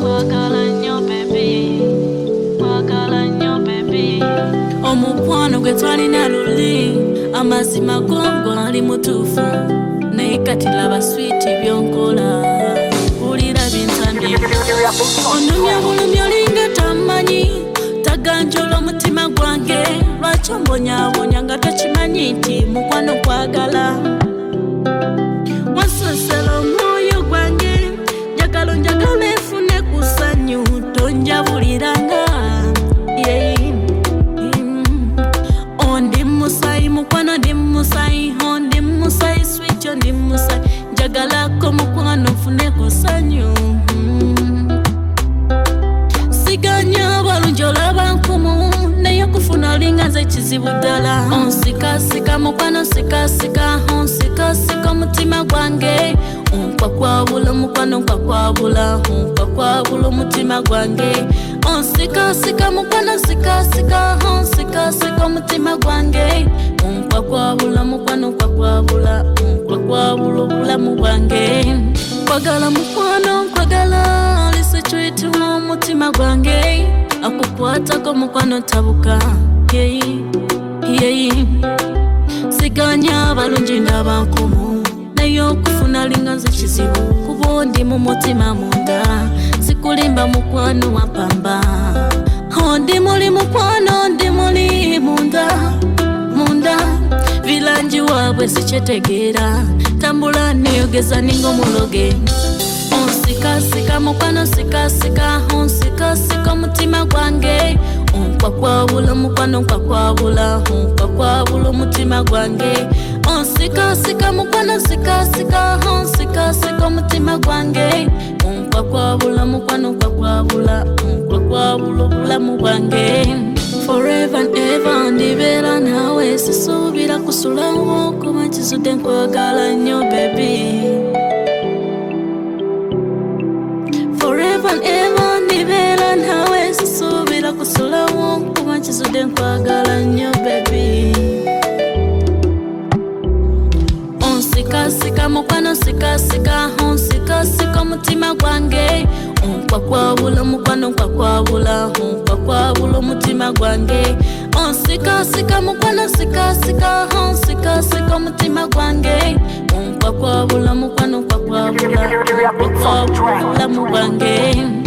Omukwano gwe twalina luli amazima gongo ali mutuufu naye kati laba switi byonkola ulira bintambye onumya bulumi olinga tamanyi taganjola omutima gwange lwaki ombonyabonya nga tokimanyi nti mukwano kwagala wasosela omwoyo gwange njagala efune ku ssanyu tonjabuliranga mukwano ndi musai ndi musai sweet ndi musai njagalako mukwano nfune ku ssanyu siganya balungi olaba nkumu naye okufuna olinga nze kizibu ddala onsikasika mukwano sikasika onsikasika omutima gwange onkwakwaabula mukwano nkwakwabula onkwakwaabula omutima gwange onsikasika mukwano sikasika onsikasika omutima gwange onkwakwaabula mukwano nkwakwabula onkwakwaabula obulamu bwange nkwagala mukwano nkwagala lisecwiti omutima gwange akukwatako mukwano tabuka siganya balungi ndaba nkumu naye okufuna linga nze kizibu kuba ndi mu mutima munda sikulimba mukwano wapamba ndi muli mukwano ndi muli munda vilanji wabwe sikyetegeera tambula neyogeza ninga omuloge onsikasika mukwano sikasika onsikasika omutima gwange onkwakwaabula mukwano nkwakwabula onkwakwaabula omutima gwange onsikasika mukwano sikasika onsikasika omutima gwange onkwakwaabula mukwano nkwakwabula onkwakwaabula obulamu bwange forever and ever ndibeera naawe sisuubira kusulawo kuba nkizudde nkwagala nnyo baby forever and ever ndibeera naawe sisuubira kusulawo kuba nkizudde nkwagala nnyo baby onsikasika mukwano sikasika onsikasika omutima gwange onkwakwaabula mukwano nkwakwabula onkwakwaabula omutima gwange onsikasika mukwano sikasika onsikasika omutima gwange onkwakwaabula mukwano nkwakwabula onkwakwaabula obulamu bwange